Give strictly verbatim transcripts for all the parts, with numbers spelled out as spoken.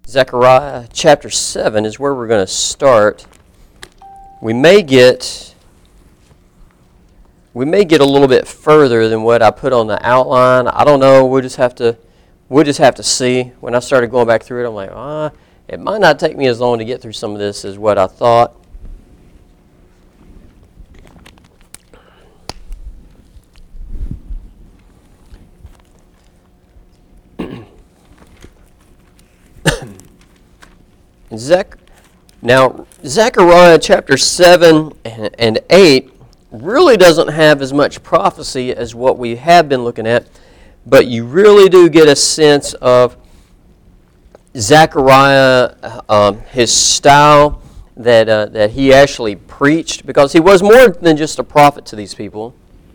Zechariah chapter seven is where we're going to start. We may get we may get a little bit further than what I put on the outline. I don't know. We'll just have to we'll just have to see. When I started going back through it, I'm like, ah, it might not take me as long to get through some of this as what I thought. Zech, now, Zechariah chapter seven and eight really doesn't have as much prophecy as what we have been looking at, but you really do get a sense of Zechariah, um, his style that uh, that he actually preached, because he was more than just a prophet to these people.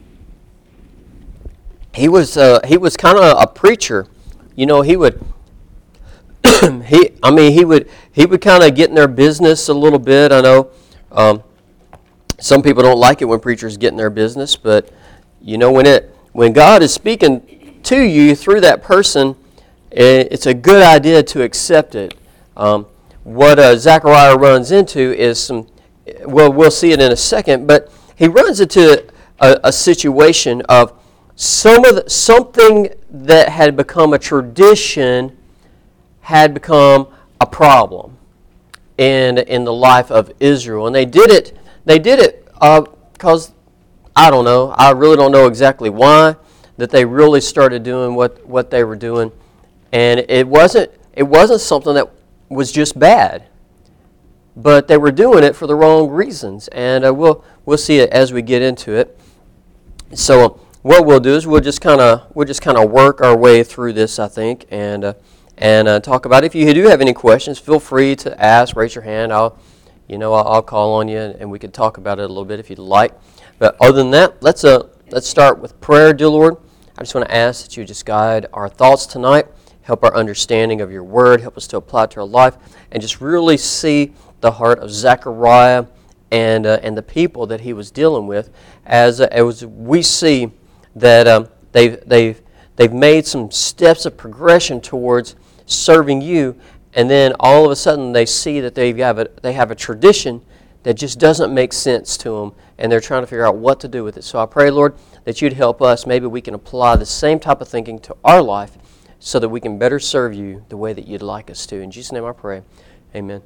He was uh, he was kind of a preacher. You know, he would. he, I mean, he would he would kind of get in their business a little bit. I know um, some people don't like it when preachers get in their business, but you know, when it when God is speaking to you through that person, it, it's a good idea to accept it. Um, what uh, Zechariah runs into is some. Well, we'll see it in a second, but he runs into a, a situation of some of the, something that had become a tradition had become a problem in in the life of Israel, and they did it. They did it because uh, I don't know. I really don't know exactly why that they really started doing what, what they were doing, and it wasn't it wasn't something that was just bad, but they were doing it for the wrong reasons, and uh, we'll we'll see it as we get into it. So uh, what we'll do is we'll just kind of we'll just kind of work our way through this, I think, and. Uh, and uh, talk about it. If you do have any questions, feel free to ask, raise your hand. I'll, you know, I'll, I'll call on you, and we can talk about it a little bit if you'd like. But other than that, let's uh, let's start with prayer, dear Lord. I just want to ask that you just guide our thoughts tonight, help our understanding of your word, help us to apply it to our life, and just really see the heart of Zechariah and uh, and the people that he was dealing with, as uh, as we see that um, they've they've they've made some steps of progression towards serving you, and then all of a sudden they see that they have a they have a tradition that just doesn't make sense to them, and they're trying to figure out what to do with it. So I pray, Lord, that you'd help us. Maybe we can apply the same type of thinking to our life so that we can better serve you the way that you'd like us to. In Jesus' name I pray. Amen.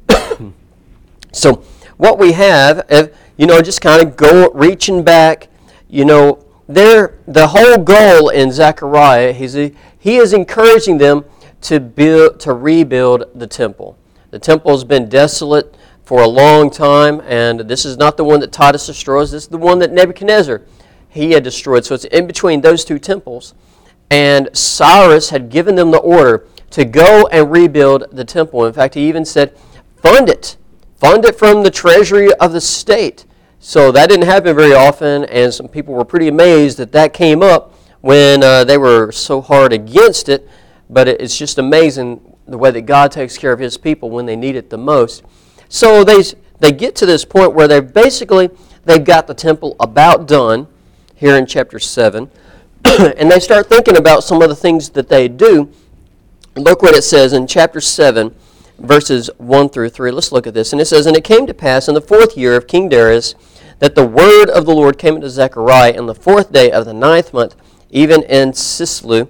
So what we have, if, you know, just kind of go reaching back, you know, there the whole goal in Zechariah, he's a, he is encouraging them to build, to rebuild the temple. The temple has been desolate for a long time, and this is not the one that Titus destroys. This is the one that Nebuchadnezzar, he had destroyed. So it's in between those two temples, and Cyrus had given them the order to go and rebuild the temple. In fact, he even said, fund it. Fund it from the treasury of the state. So that didn't happen very often, and some people were pretty amazed that that came up when uh, they were so hard against it. But it's just amazing the way that God takes care of His people when they need it the most. So they they get to this point where they basically they've got the temple about done here in chapter seven, and they start thinking about some of the things that they do. Look what it says in chapter seven, verses one through three. Let's look at this. And it says, "And it came to pass in the fourth year of King Darius that the word of the Lord came unto Zechariah in the fourth day of the ninth month, even in Sislu,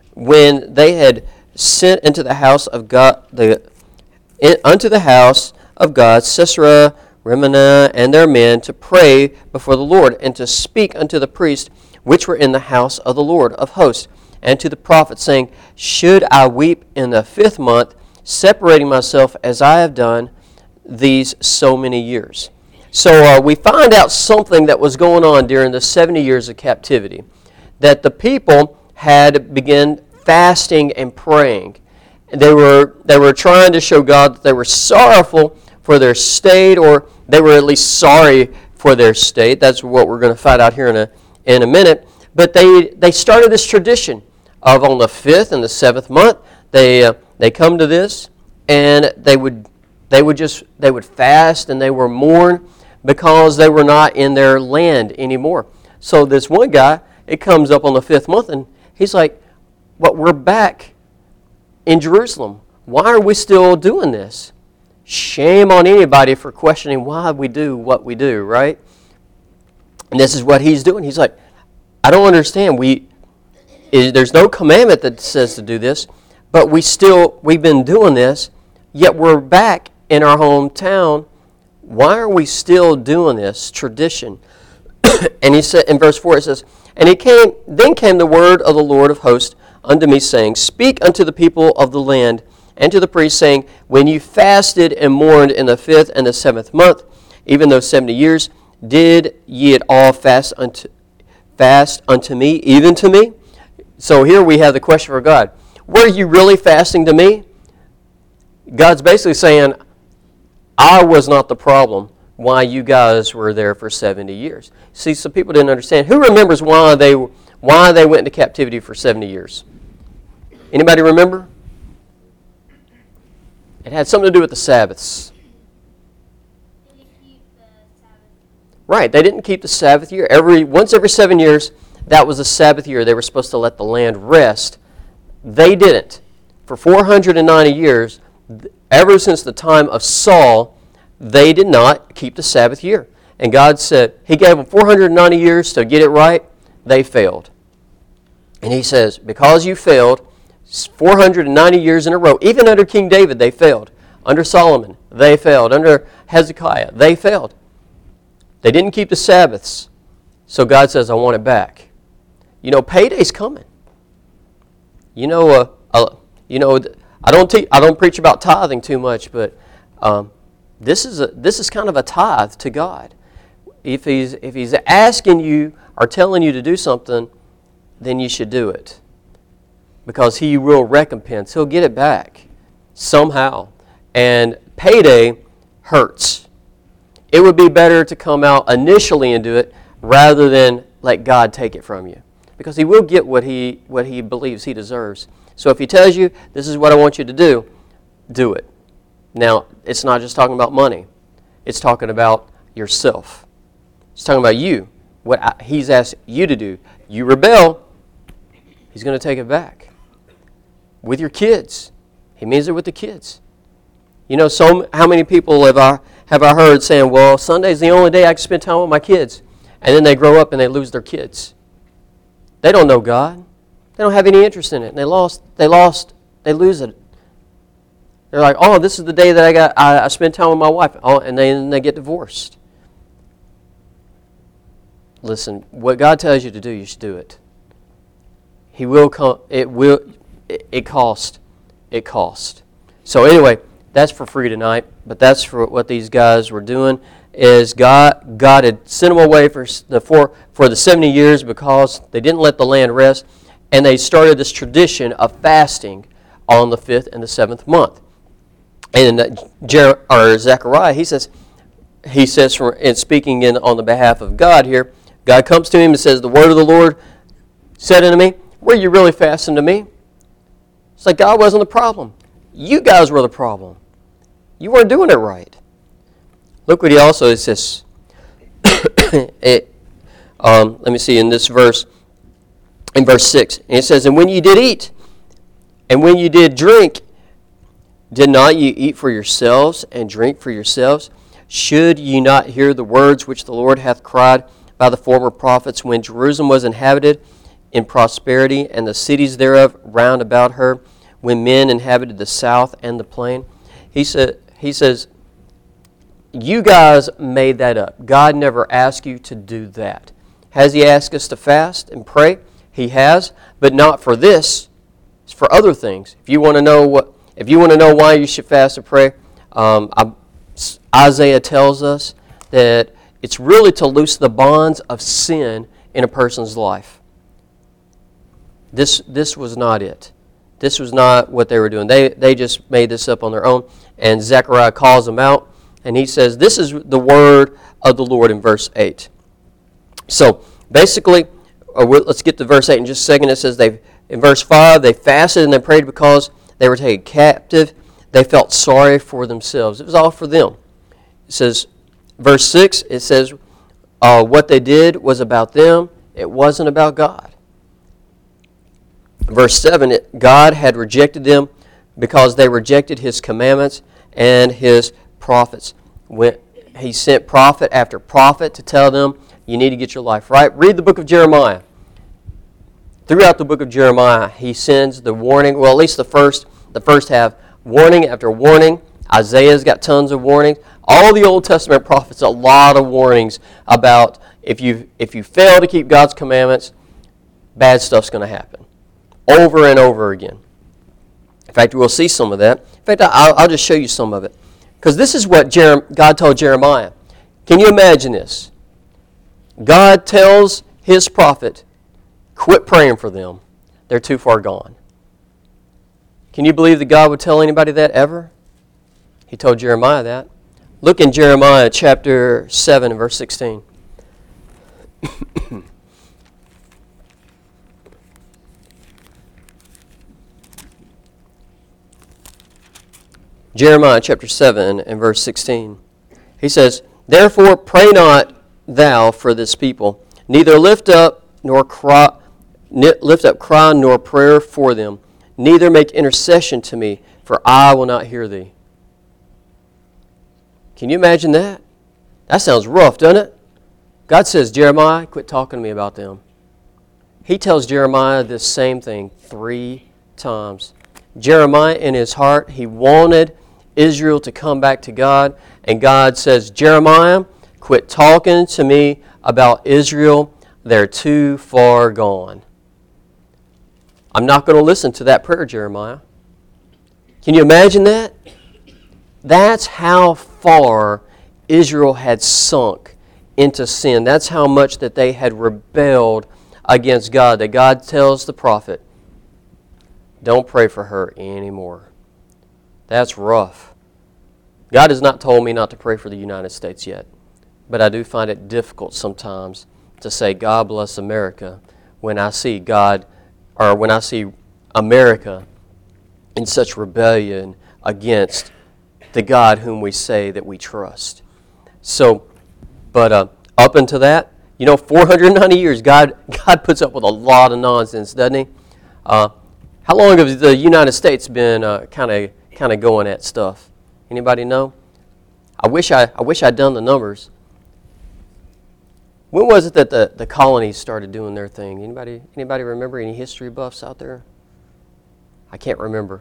when they had sent into the house of God, the in, unto the house of God, Sisera, Remenah, and their men, to pray before the Lord, and to speak unto the priests which were in the house of the Lord of hosts, and to the prophets, saying, Should I weep in the fifth month, separating myself as I have done these so many years?" So uh, we find out something that was going on during the seventy years of captivity, that the people had begun fasting and praying. They were they were trying to show God that they were sorrowful for their state, or they were at least sorry for their state. That's what we're going to find out here in a in a minute. But they they started this tradition of on the fifth and the seventh month they uh, they come to this, and they would they would just they would fast, and they would mourn because they were not in their land anymore. So this one guy, it comes up on the fifth month, and he's like, "What? We're back in Jerusalem. why are we still doing this? Shame on anybody for questioning why we do what we do, right? And this is what he's doing. He's like, I don't understand. We, is, there's no commandment that says to do this, but we still, we've been doing this, yet we're back in our hometown. Why are we still doing this tradition? And he said in verse four, it says, And he came, then came the word of the Lord of hosts unto me, saying, Speak unto the people of the land, and to the priests, saying, When you fasted and mourned in the fifth and the seventh month, even those seventy years, did ye at all fast unto fast unto me, even to me? So here we have the question for God. Were you really fasting to me? God's basically saying, I was not the problem why you guys were there for seventy years. See, some people didn't understand. Who remembers why they why they went into captivity for seventy years? Anybody remember? It had something to do with the Sabbaths. Did they keep the Sabbath? Right, they didn't keep the Sabbath year. Every once every seven years, that was the Sabbath year. They were supposed to let the land rest. They didn't. For four hundred ninety years, ever since the time of Saul, they did not keep the Sabbath year. And God said, He gave them four hundred ninety years to get it right. They failed. And He says, because you failed, four hundred ninety years in a row, even under King David, they failed. Under Solomon, they failed. Under Hezekiah, they failed. They didn't keep the Sabbaths. So God says, I want it back. You know, payday's coming. You know, uh, uh, you know, I don't te- I don't preach about tithing too much, but um, this is a, this is kind of a tithe to God. If he's if he's asking you or telling you to do something, then you should do it, because He will recompense. He'll get it back somehow. And payday hurts. It would be better to come out initially and do it rather than let God take it from you, because He will get what He what He believes He deserves. So if He tells you, this is what I want you to do, do it. Now, it's not just talking about money. It's talking about yourself. It's talking about you, what I, He's asked you to do. You rebel, He's going to take it back. With your kids, He means it with the kids. You know, so how many people have I, have I heard saying, well, Sunday's the only day I can spend time with my kids. And then they grow up and they lose their kids. They don't know God. They don't have any interest in it. And they lost, they lost, they lose it. They're like, oh, this is the day that I got, I, I spent time with my wife. Oh, and then they get divorced. Listen, what God tells you to do, you should do it. He will come, it will, it, it cost, it cost. So anyway, that's for free tonight, but that's for what these guys were doing, is God, God had sent them away for the, for, for the seventy years because they didn't let the land rest, and they started this tradition of fasting on the fifth and the seventh month. And Jer- or Zechariah, he says, he says, from, and speaking in on the behalf of God here, God comes to him and says, the word of the Lord said unto me, were you really fasting to me? It's like God wasn't the problem. You guys were the problem. You weren't doing it right. Look what he also says. it, um, let me see in this verse, in verse six. And it says, and when you did eat, and when you did drink, did not ye eat for yourselves and drink for yourselves? Should ye not hear the words which the Lord hath cried by the former prophets, when Jerusalem was inhabited in prosperity, and the cities thereof round about her, when men inhabited the south and the plain? He said, he says, you guys made that up. God never asked you to do that. Has He asked us to fast and pray? He has, but not for this. It's for other things. If you want to know what, if you want to know why you should fast and pray, um, I, Isaiah tells us that it's really to loose the bonds of sin in a person's life. This this was not it. This was not what they were doing. They they just made this up on their own. And Zechariah calls them out, and he says, this is the word of the Lord in verse eight. So basically, uh, let's get to verse eight in just a second. It says, they in verse five, they fasted and they prayed because they were taken captive. They felt sorry for themselves. It was all for them. It says, verse six, it says, uh, what they did was about them. It wasn't about God. Verse seven, it, God had rejected them because they rejected his commandments and his prophets. When he sent prophet after prophet to tell them, you need to get your life right. Read the book of Jeremiah. Throughout the book of Jeremiah, he sends the warning, well, at least the first, the first half, warning after warning. Isaiah's got tons of warnings. All the Old Testament prophets, a lot of warnings about if you if you fail to keep God's commandments, bad stuff's going to happen. Over and over again. In fact, we'll see some of that. In fact, I'll, I'll just show you some of it. Because this is what Jerem, God told Jeremiah. Can you imagine this? God tells his prophet, quit praying for them. They're too far gone. Can you believe that God would tell anybody that ever? He told Jeremiah that. Look in Jeremiah chapter seven and verse sixteen. Jeremiah chapter seven and verse sixteen. He says, therefore pray not thou for this people, neither lift up nor cry, lift up cry nor prayer for them, neither make intercession to me, for I will not hear thee. Can you imagine that? That sounds rough, doesn't it? God says, Jeremiah, quit talking to me about them. He tells Jeremiah this same thing three times. Jeremiah, in his heart, he wanted Israel to come back to God. And God says, Jeremiah, quit talking to me about Israel. They're too far gone. I'm not going to listen to that prayer, Jeremiah. Can you imagine that? That's how far Israel had sunk into sin. That's how much that they had rebelled against God. That God tells the prophet, don't pray for her anymore. That's rough. God has not told me not to pray for the United States yet. But I do find it difficult sometimes to say, God bless America, when I see God, or when I see America in such rebellion against the God whom we say that we trust. So, but uh, up until that, you know, four hundred ninety years, God God puts up with a lot of nonsense, doesn't He? Uh, how long has the United States been kind of kind of going at stuff? Anybody know? I wish I I wish I'd done the numbers. When was it that the, the colonies started doing their thing? Anybody anybody remember? Any history buffs out there? I can't remember.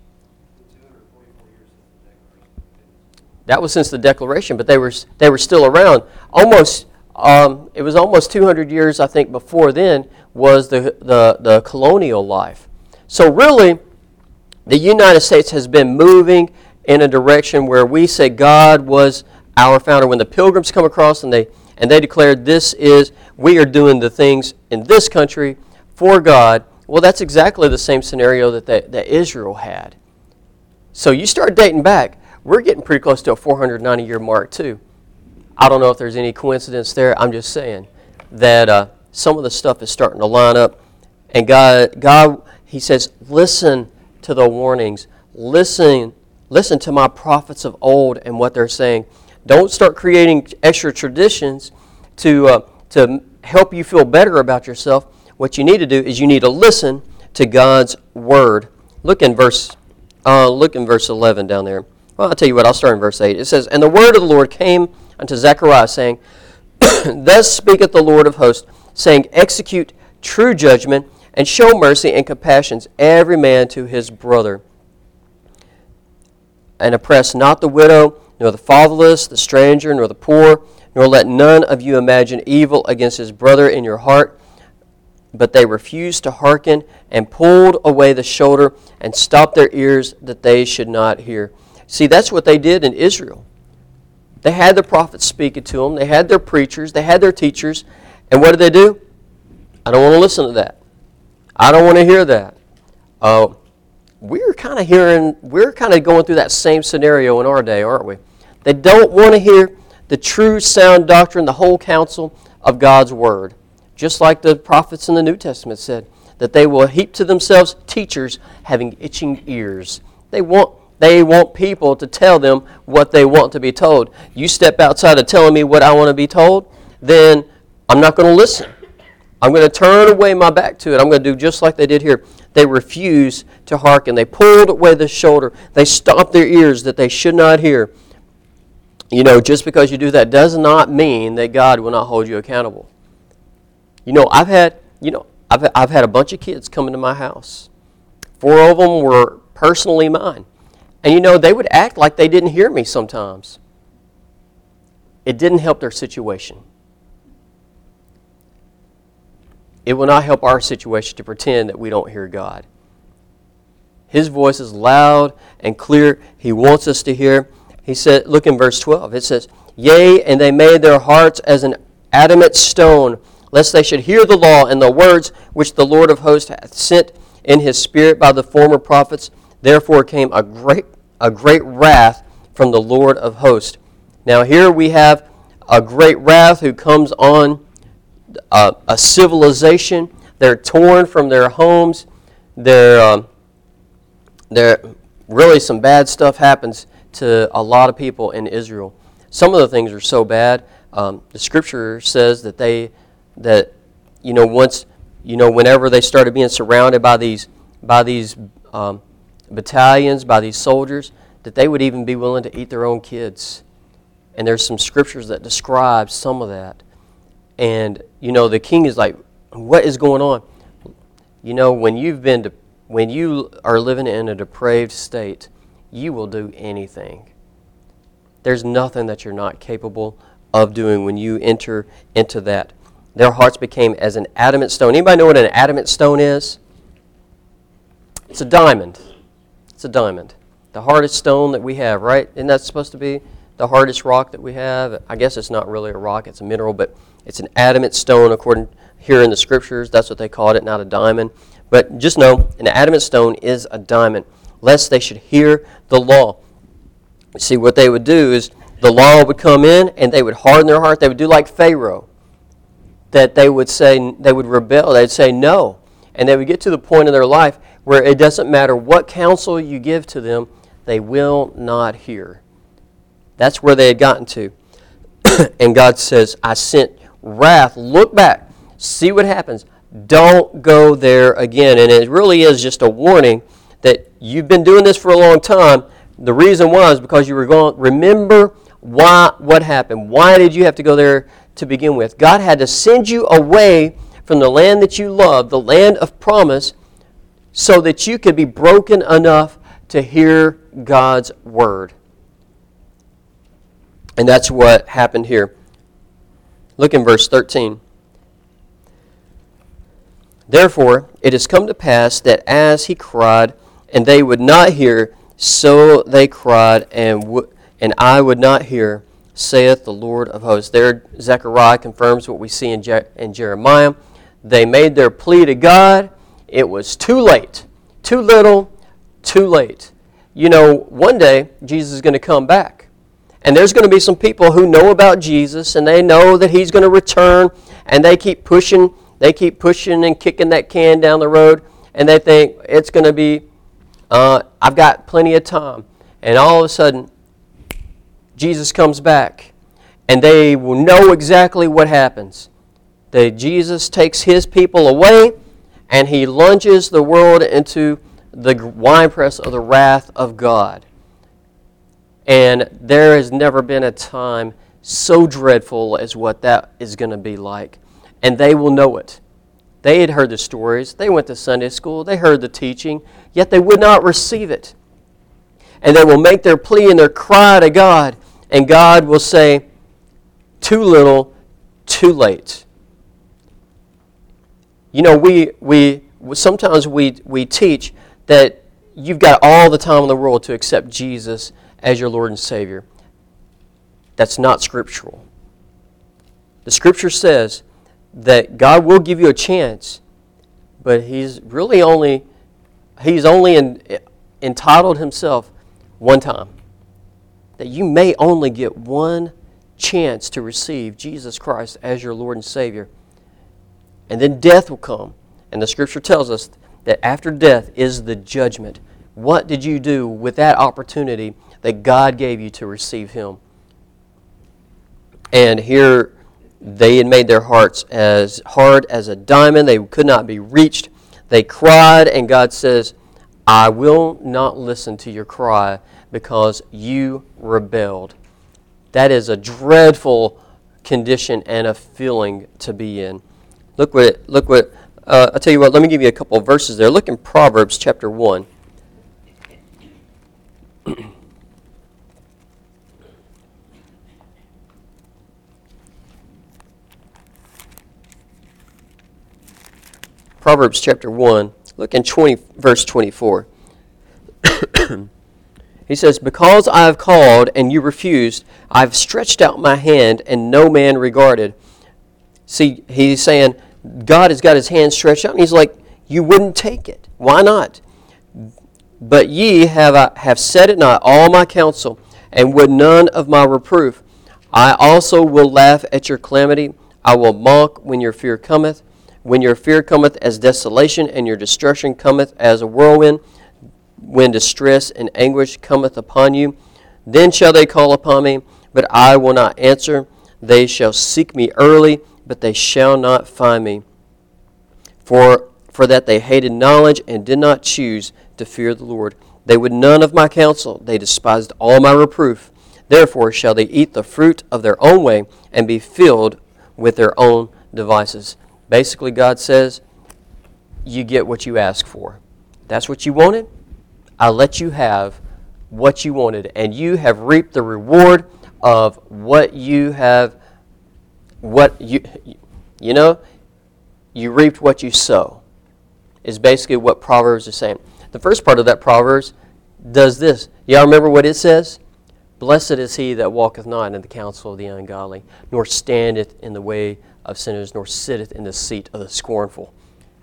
That was since the Declaration, but they were they were still around. Almost, um, it was almost two hundred years, I think, before then was the, the the colonial life. So really, the United States has been moving in a direction where we say God was our founder. When the Pilgrims come across and they and they declared this is we are doing the things in this country for God. Well, that's exactly the same scenario that they, that Israel had. So you start dating back. We're getting pretty close to a four hundred ninety year mark too. I don't know if there's any coincidence there. I'm just saying that uh, some of the stuff is starting to line up. And God, God, He says, listen to the warnings. Listen, listen to my prophets of old and what they're saying. Don't start creating extra traditions to uh, to help you feel better about yourself. What you need to do is you need to listen to God's word. Look in verse, uh, look in verse eleven down there. Well, I'll tell you what, I'll start in verse eight. It says, and the word of the Lord came unto Zechariah, saying, thus speaketh the Lord of hosts, saying, execute true judgment, and show mercy and compassion every man to his brother. And oppress not the widow, nor the fatherless, the stranger, nor the poor, nor let none of you imagine evil against his brother in your heart. But they refused to hearken, and pulled away the shoulder, and stopped their ears, that they should not hear. See, that's what they did in Israel. They had the prophets speaking to them. They had their preachers. They had their teachers. And what did they do? I don't want to listen to that. I don't want to hear that. Uh, we're kind of hearing, we're kind of going through that same scenario in our day, aren't we? They don't want to hear the true sound doctrine, the whole counsel of God's word. Just like the prophets in the New Testament said, that they will heap to themselves teachers having itching ears. They want They want people to tell them what they want to be told. You step outside of telling me what I want to be told, then I'm not going to listen. I'm going to turn away my back to it. I'm going to do just like they did here. They refused to hearken. They pulled away the shoulder. They stopped their ears that they should not hear. You know, just because you do that does not mean that God will not hold you accountable. You know, I've had, you know, I've, I've had a bunch of kids come into my house. Four of them were personally mine. And, you know, they would act like they didn't hear me sometimes. It didn't help their situation. It will not help our situation to pretend that we don't hear God. His voice is loud and clear. He wants us to hear. He said, look in verse twelve. It says, yea, and they made their hearts as an adamant stone, lest they should hear the law and the words which the Lord of hosts hath sent in his Spirit by the former prophets. Therefore came a great, a great wrath from the Lord of hosts. Now here we have a great wrath who comes on a, a civilization. They're torn from their homes. They're, um, they're really some bad stuff happens to a lot of people in Israel. Some of the things are so bad. Um, the Scripture says that they, that you know, once, you know, whenever they started being surrounded by these, by these um, battalions, by these soldiers, that they would even be willing to eat their own kids. And there's some scriptures that describe some of that. And, you know, the king is like, what is going on? You know, when you've been, to, when you are living in a depraved state, you will do anything. There's nothing that you're not capable of doing when you enter into that. Their hearts became as an adamant stone. Anybody know what an adamant stone is? It's a diamond. It's a diamond. The hardest stone that we have, right? Isn't that supposed to be the hardest rock that we have? I guess it's not really a rock, it's a mineral, but it's an adamant stone according here in the Scriptures. That's what they called it, not a diamond. But just know, an adamant stone is a diamond, lest they should hear the law. See, what they would do is the law would come in and they would harden their heart. They would do like Pharaoh, that they would say, they would rebel. They'd say no. And they would get to the point in their life where it doesn't matter what counsel you give to them, they will not hear. That's where they had gotten to. And God says, I sent wrath. Look back. See what happens. Don't go there again. And it really is just a warning that you've been doing this for a long time. The reason was because you were going, remember why, what happened. Why did you have to go there to begin with? God had to send you away from the land that you love, the land of promise, so that you could be broken enough to hear God's word. And that's what happened here. Look in verse thirteen. Therefore, it has come to pass that as he cried, and they would not hear, so they cried, and w- and I would not hear, saith the Lord of hosts. There, Zechariah confirms what we see in, Je- in Jeremiah. They made their plea to God. It was too late. Too little, too late. You know, one day, Jesus is going to come back. And there's going to be some people who know about Jesus, and they know that He's going to return, and they keep pushing, they keep pushing and kicking that can down the road, and they think it's going to be, uh, I've got plenty of time. And all of a sudden, Jesus comes back, and they will know exactly what happens. That Jesus takes His people away, and He lunges the world into the winepress of the wrath of God. And there has never been a time so dreadful as what that is going to be like. And they will know it. They had heard the stories. They went to Sunday school. They heard the teaching. Yet they would not receive it. And they will make their plea and their cry to God. And God will say, too little, too late. You know, we we sometimes we, we teach that you've got all the time in the world to accept Jesus as your Lord and Savior. That's not scriptural. The Scripture says that God will give you a chance, but He's really only He's only in, entitled Himself one time. That you may only get one chance to receive Jesus Christ as your Lord and Savior. And then death will come. And the Scripture tells us that after death is the judgment. What did you do with that opportunity that God gave you to receive Him? And here They had made their hearts as hard as a diamond. They could not be reached. They cried, and God says, I will not listen to your cry because you rebelled. That is a dreadful condition and a feeling to be in. Look what, look what, uh, I'll tell you what, let me give you a couple of verses there. Look in Proverbs chapter one. Proverbs chapter one, look in twenty, verse twenty-four. He says, because I have called and you refused, I have stretched out my hand and no man regarded. See, he's saying, God has got his hand stretched out, and he's like, you wouldn't take it. Why not? But ye have, uh, have set it not all my counsel, and would none of my reproof. I also will laugh at your calamity. I will mock when your fear cometh. When your fear cometh as desolation, and your destruction cometh as a whirlwind, when distress and anguish cometh upon you, then shall they call upon me, but I will not answer. They shall seek me early, but they shall not find me. For, for that they hated knowledge, and did not choose to fear the Lord. They would none of my counsel. They despised all my reproof. Therefore shall they eat the fruit of their own way, and be filled with their own devices. Basically, God says, you get what you ask for. That's what you wanted. I let you have what you wanted, and you have reaped the reward of what you have, what you, you know, you reaped what you sow, is basically what Proverbs is saying. The first part of that Proverbs does this. Y'all remember what it says? Blessed is he that walketh not in the counsel of the ungodly, nor standeth in the way of sinners, nor sitteth in the seat of the scornful.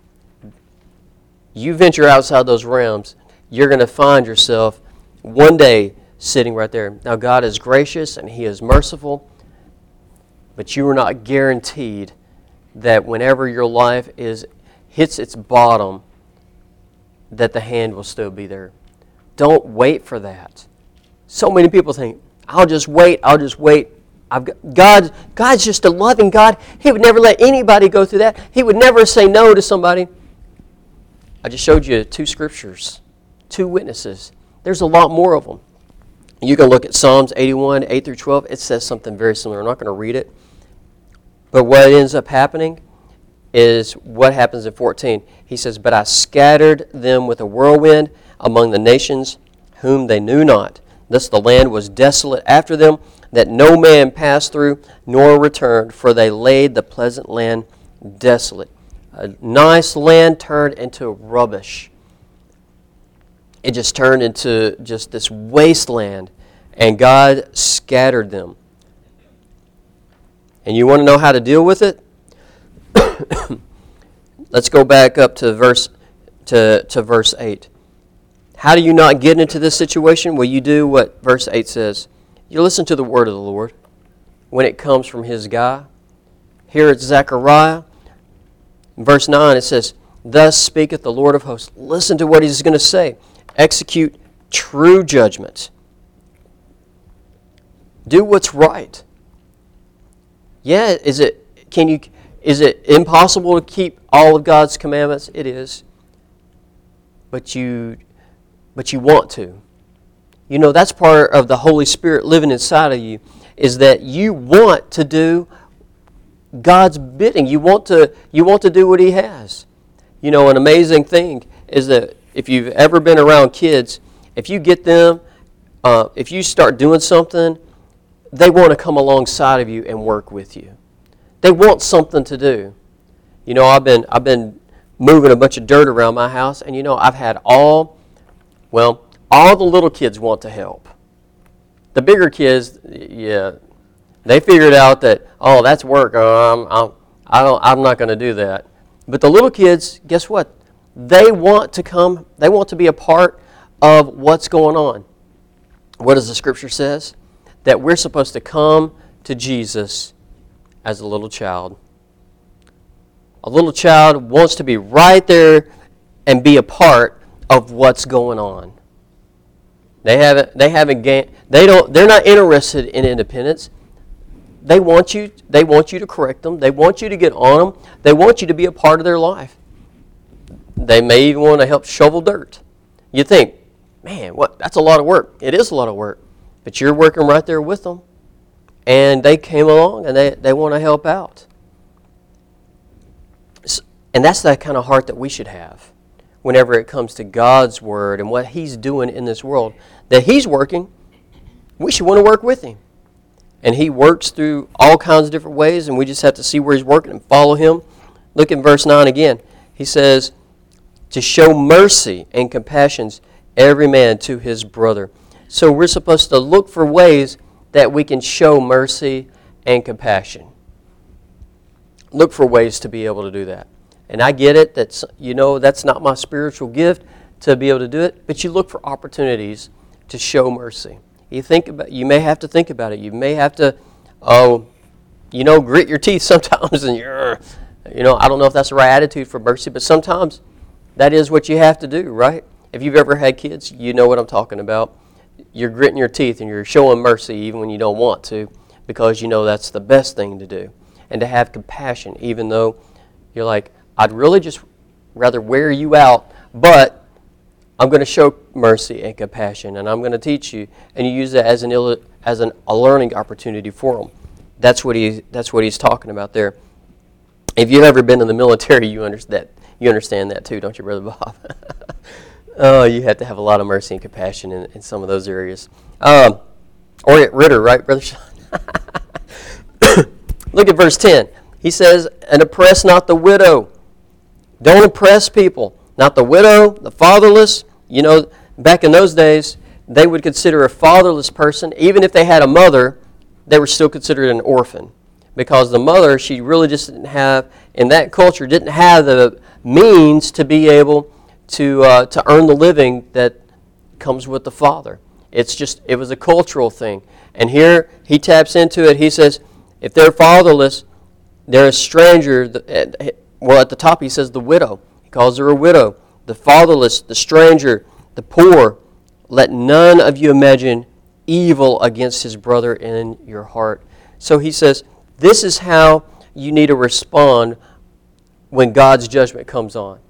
You venture outside those realms, you're going to find yourself one day sitting right there. Now, God is gracious and he is merciful, but you are not guaranteed that whenever your life is hits its bottom, that the hand will still be there. Don't wait for that. So many people think, I'll just wait, I'll just wait. I've got, God, God's just a loving God. He would never let anybody go through that. He would never say no to somebody. I just showed you two scriptures, two witnesses. There's a lot more of them. You can look at Psalms eighty-one, eight through twelve. It says something very similar. I'm not going to read it. But what ends up happening is what happens in fourteen. He says, but I scattered them with a whirlwind among the nations whom they knew not. Thus the land was desolate after them, that no man passed through, nor returned, for they laid the pleasant land desolate. A nice land turned into rubbish. It just turned into just this wasteland, and God scattered them. And you want to know how to deal with it? Let's go back up to verse to, to verse eight. How do you not get into this situation? Well, you do what verse eight says. You listen to the word of the Lord when it comes from his guy. Here it's Zechariah. In verse nine it says, thus speaketh the Lord of hosts. Listen to what he's going to say. Execute true judgment. Do what's right. Yeah, is it can you is it impossible to keep all of God's commandments? It is. But you but you want to. You know, that's part of the Holy Spirit living inside of you, is that you want to do God's bidding. You want to you want to do what he has. You know, an amazing thing is that if you've ever been around kids, if you get them, uh, if you start doing something, they want to come alongside of you and work with you. They want something to do. You know, I've been I've been moving a bunch of dirt around my house, and you know, I've had all, well, all the little kids want to help. The bigger kids, yeah, they figured out that, oh, that's work. Oh, I'm, I'm, I don't, I'm not going to do that. But the little kids, guess what? They want to come. They want to be a part of what's going on. What does the Scripture says? That we're supposed to come to Jesus as a little child. A little child wants to be right there and be a part of what's going on. They haven't. They haven't gained. They don't. They're not interested in independence. they want you they want you to correct them. They want you to get on them. They want you to be a part of their life. They may even want to help shovel dirt. You think, man, what? That's a lot of work. It is a lot of work. But you're working right there with them. And they came along and they, they want to help out. And that's the kind of heart that we should have whenever it comes to God's Word and what He's doing in this world. That He's working, we should want to work with Him. And He works through all kinds of different ways, and we just have to see where He's working and follow Him. Look in verse nine again. He says, to show mercy and compassions every man to his brother. So we're supposed to look for ways that we can show mercy and compassion. Look for ways to be able to do that. And I get it, that's, you know, that's not my spiritual gift to be able to do it, but you look for opportunities to show mercy. You think about, you may have to think about it. You may have to, oh, you know, grit your teeth sometimes, and you're, you know, I don't know if that's the right attitude for mercy, but sometimes that is what you have to do, right? If you've ever had kids, you know what I'm talking about. You're gritting your teeth and you're showing mercy even when you don't want to, because you know that's the best thing to do. And to have compassion, even though you're like, I'd really just rather wear you out, but I'm going to show mercy and compassion, and I'm going to teach you, and you use that as an Ill, as an, a learning opportunity for them. That's what he that's what he's talking about there. If you've ever been in the military, you understand that. You understand that too, don't you, Brother Bob? Oh, you have to have a lot of mercy and compassion in, in some of those areas. Um, Orient Ritter, right, Brother Sean? Look at verse ten. He says, and oppress not the widow. Don't oppress people. Not the widow, the fatherless. You know, back in those days, they would consider a fatherless person, even if they had a mother, they were still considered an orphan. Because the mother, she really just didn't have, in that culture, didn't have the means to be able to uh, to earn the living that comes with the father. It's just, it was a cultural thing. And here, he taps into it. He says, if they're fatherless, they're a stranger. Well, at the top, he says the widow. He calls her a widow. The fatherless, the stranger, the poor. Let none of you imagine evil against his brother in your heart. So he says, this is how you need to respond when God's judgment comes on.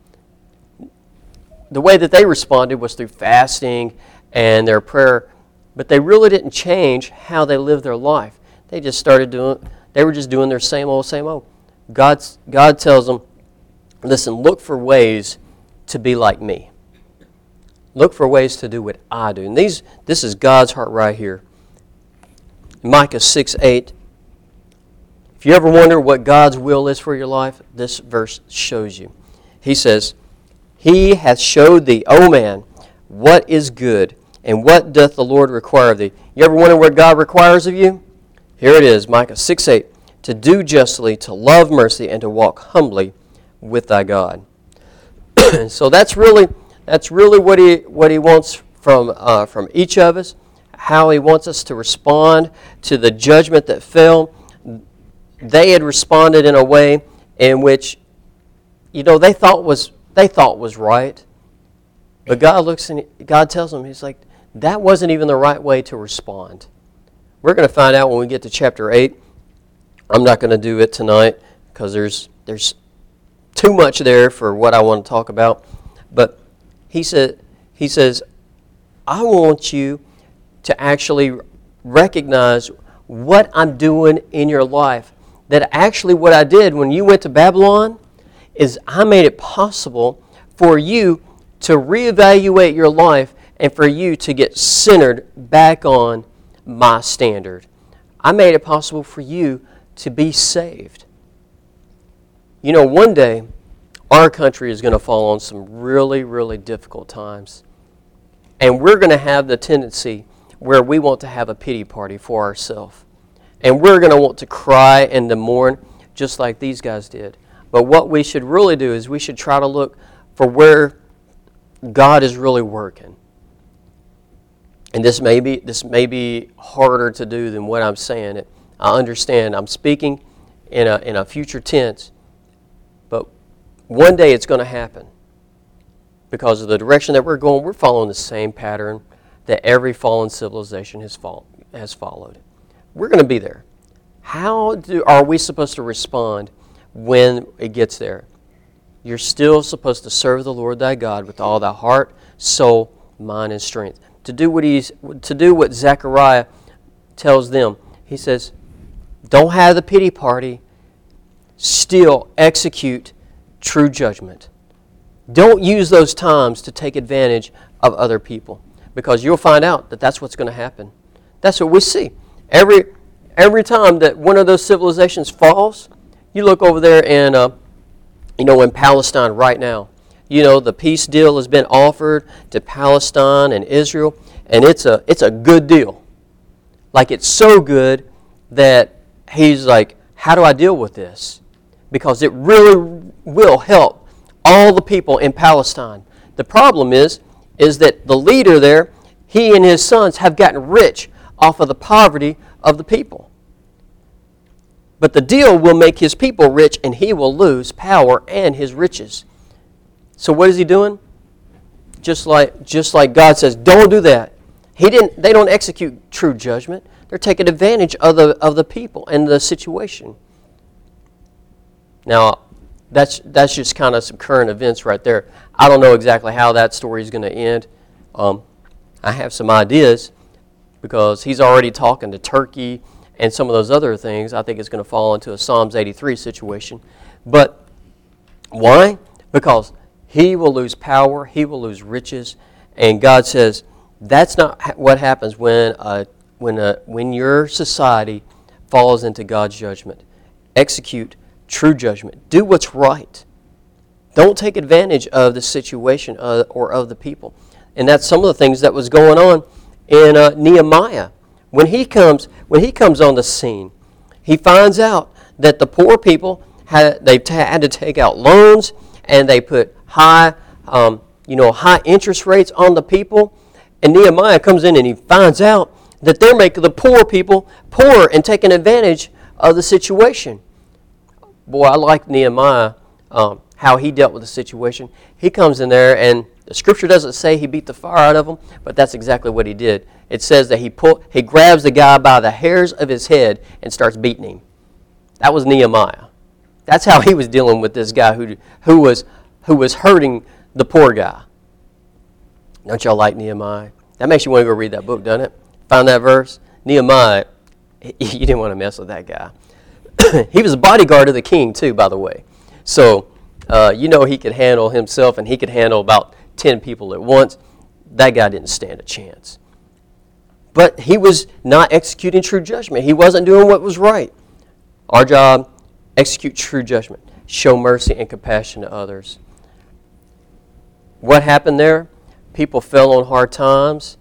The way that they responded was through fasting and their prayer, but they really didn't change how they lived their life. They just started doing, they were just doing their same old, same old. God's, God tells them, listen, look for ways to be like me. Look for ways to do what I do. And these, this is God's heart right here. Micah six eight. If you ever wonder what God's will is for your life, this verse shows you. He says, He hath showed thee, O man, what is good, and what doth the Lord require of thee. You ever wonder what God requires of you? Here it is, Micah six eight. To do justly, to love mercy, and to walk humbly with thy God. So that's really that's really what he what he wants from uh, from each of us. How he wants us to respond to the judgment that fell. They had responded in a way in which, you know, they thought was they thought was right, but God looks and God tells them, He's like, that wasn't even the right way to respond. We're going to find out when we get to chapter eight. I'm not going to do it tonight because there's there's too much there for what I want to talk about. But he said he says, I want you to actually recognize what I'm doing in your life. That actually what I did when you went to Babylon is I made it possible for you to reevaluate your life and for you to get centered back on my standard. I made it possible for you to be saved. You know, one day our country is going to fall on some really, really difficult times. And we're going to have the tendency where we want to have a pity party for ourselves. And we're going to want to cry and to mourn just like these guys did. But what we should really do is we should try to look for where God is really working. And this may be this may be harder to do than what I'm saying. It, I understand I'm speaking in a in a future tense, but one day it's going to happen. Because of the direction that we're going, we're following the same pattern that every fallen civilization has, follow, has followed. We're going to be there. How do, are we supposed to respond when it gets there? You're still supposed to serve the Lord thy God with all thy heart, soul, mind, and strength. To do what he's to do what Zechariah tells them. He says, don't have the pity party. Still execute true judgment. Don't use those times to take advantage of other people, because you'll find out that that's what's going to happen. That's what we see. Every every time that one of those civilizations falls, you look over there and, uh, you know, in Palestine right now, you know, the peace deal has been offered to Palestine and Israel, and it's a it's a good deal. Like, it's so good that he's like, how do I deal with this? Because it really will help all the people in Palestine. The problem is, is that the leader there, he and his sons have gotten rich off of the poverty of the people. But the deal will make his people rich, and he will lose power and his riches. So what is he doing? Just like just like God says, don't do that. He didn't. They don't execute true judgment. They're taking advantage of the of the people and the situation. Now, that's that's just kind of some current events right there. I don't know exactly how that story is going to end. Um, I have some ideas, because he's already talking to Turkey and some of those other things. I think it's going to fall into a Psalms eighty-three situation. But why? Because he will lose power, he will lose riches, and God says that's not what happens when a, when a, when your society falls into God's judgment. Execute true judgment. Do what's right. Don't take advantage of the situation uh, or of the people. And that's some of the things that was going on in uh, Nehemiah. When he comes, when he comes on the scene, he finds out that the poor people had they t- had to take out loans, and they put high, um, you know, high interest rates on the people. And Nehemiah comes in and he finds out that they're making the poor people poorer and taking advantage of the situation. Boy, I like Nehemiah, um, how he dealt with the situation. He comes in there, and the scripture doesn't say he beat the fire out of them, but that's exactly what he did. It says that he pull, he grabs the guy by the hairs of his head and starts beating him. That was Nehemiah. That's how he was dealing with this guy who who was who was hurting the poor guy. Don't y'all like Nehemiah? That makes you want to go read that book, doesn't it? Find that verse. Nehemiah, you didn't want to mess with that guy. He was a bodyguard of the king too, by the way. So, uh, you know, he could handle himself, and he could handle about ten people at once. That guy didn't stand a chance. But he was not executing true judgment. He wasn't doing what was right. Our job, execute true judgment. Show mercy and compassion to others. What happened there? People fell on hard times.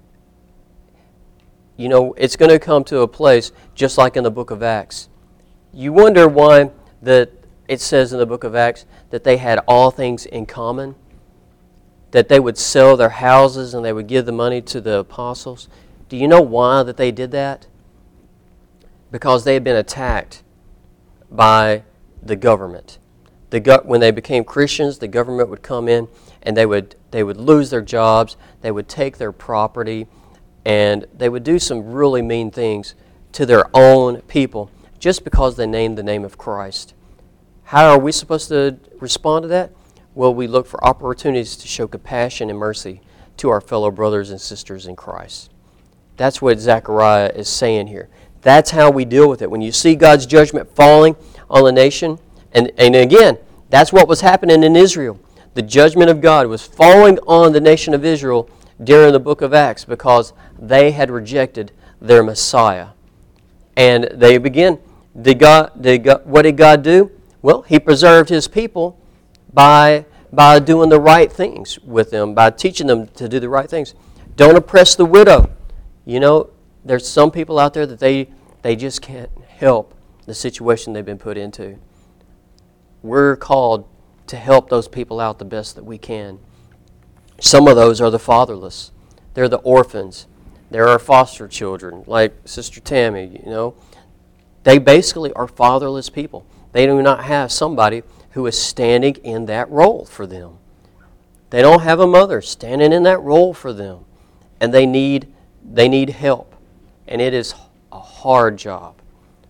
You know, it's going to come to a place just like in the book of Acts. You wonder why that it says in the book of Acts that they had all things in common, that they would sell their houses and they would give the money to the apostles. Do you know why that they did that? Because they had been attacked by the government. The go- when they became Christians, the government would come in and they would they would lose their jobs, they would take their property, and they would do some really mean things to their own people just because they named the name of Christ. How are we supposed to respond to that? Well, we look for opportunities to show compassion and mercy to our fellow brothers and sisters in Christ. That's what Zechariah is saying here. That's how we deal with it. When you see God's judgment falling on the nation, and, and again, that's what was happening in Israel. The judgment of God was falling on the nation of Israel during the book of Acts because they had rejected their Messiah. And they begin, did God, did God, what did God do? Well, He preserved His people by, by doing the right things with them, by teaching them to do the right things. Don't oppress the widow. You know, there's some people out there that they, they just can't help the situation they've been put into. We're called to help those people out the best that we can. Some of those are the fatherless. They're the orphans. There are foster children, like Sister Tammy, you know. They basically are fatherless people. They do not have somebody who is standing in that role for them. They don't have a mother standing in that role for them. And they need they need help. And it is a hard job.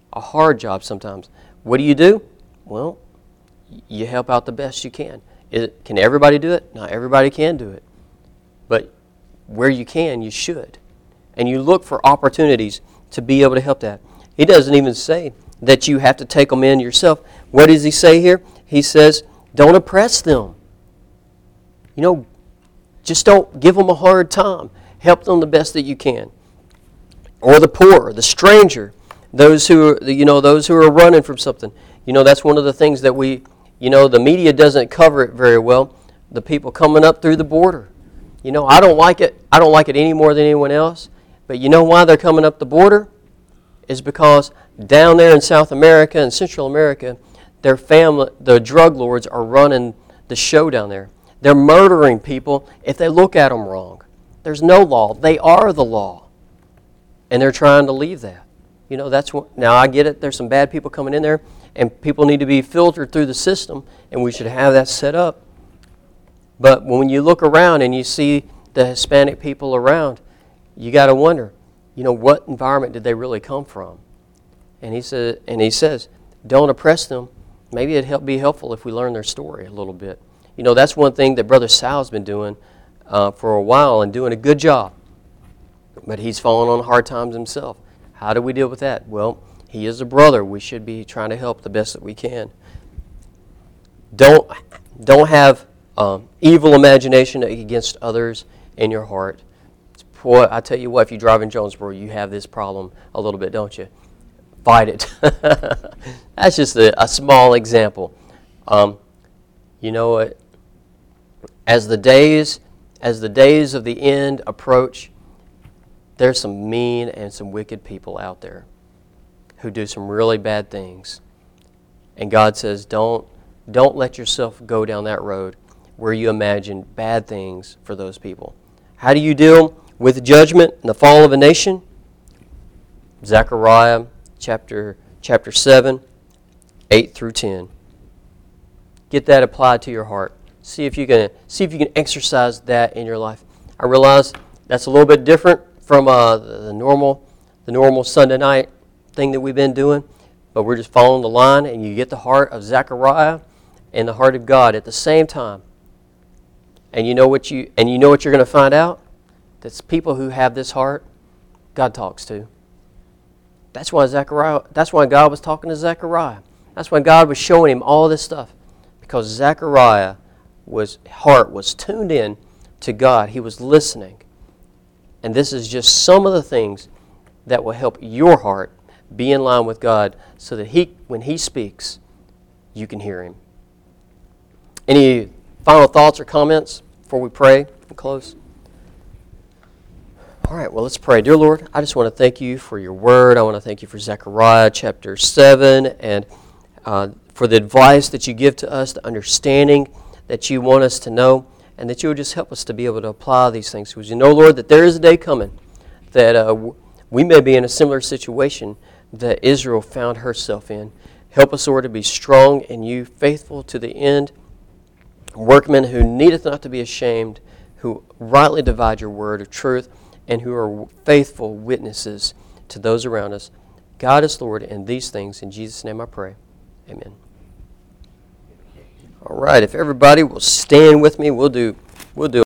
a hard job sometimes. What do you do? Well, you help out the best you can. Is, can everybody do it? Not everybody can do it. But where you can, you should. And you look for opportunities to be able to help that. He doesn't even say that you have to take them in yourself. What does he say here? He says, don't oppress them. You know, just don't give them a hard time. Help them the best that you can. Or the poor, the stranger, those who are, you know, those who are running from something. You know, that's one of the things that we, you know, the media doesn't cover it very well. The people coming up through the border. You know, I don't like it. I don't like it any more than anyone else. But you know why they're coming up the border? Is because down there in South America and Central America, their family, the drug lords are running the show down there. They're murdering people if they look at them wrong. There's no law. They are the law. And they're trying to leave that. You know, that's what, now I get it. There's some bad people coming in there, and people need to be filtered through the system, and we should have that set up. But when you look around and you see the Hispanic people around, you got to wonder, you know, what environment did they really come from? And he said, and he says, don't oppress them. Maybe it'd help be helpful if we learn their story a little bit. You know, that's one thing that Brother Sal's been doing uh, for a while and doing a good job. But he's fallen on hard times himself. How do we deal with that? Well, he is a brother. We should be trying to help the best that we can. Don't, don't have um, evil imagination against others in your heart. Boy, I tell you what, if you drive in Jonesboro, you have this problem a little bit, don't you? Fight it. That's just a, a small example. Um, you know what? As the days, as the days of the end approach, there's some mean and some wicked people out there who do some really bad things. And God says, don't, don't let yourself go down that road where you imagine bad things for those people. How do you deal with judgment and the fall of a nation? Zechariah chapter, chapter seven, eight through ten. Get that applied to your heart. See if you can see if you can exercise that in your life. I realize that's a little bit different from uh, the normal the normal Sunday night thing that we've been doing, but we're just following the line, and you get the heart of Zechariah and the heart of God at the same time. And you know what you and you know what you're going to find out? That's people who have this heart, God talks to. That's why Zechariah. That's why God was talking to Zechariah. That's why God was showing him all this stuff, because Zechariah was heart was tuned in to God. He was listening. And this is just some of the things that will help your heart be in line with God, so that He, when He speaks, you can hear Him. Any final thoughts or comments before we pray and close? All right, well, let's pray. Dear Lord, I just want to thank you for your word. I want to thank you for Zechariah chapter seven, and uh, for the advice that you give to us, the understanding that you want us to know, and that you would just help us to be able to apply these things. Because you know, Lord, that there is a day coming that uh, we may be in a similar situation that Israel found herself in. Help us, Lord, to be strong in you, faithful to the end, workmen who needeth not to be ashamed, who rightly divide your word of truth, and who are faithful witnesses to those around us. Guide us, Lord, in these things. In Jesus' name I pray. Amen. All right, if everybody will stand with me, we'll do we'll do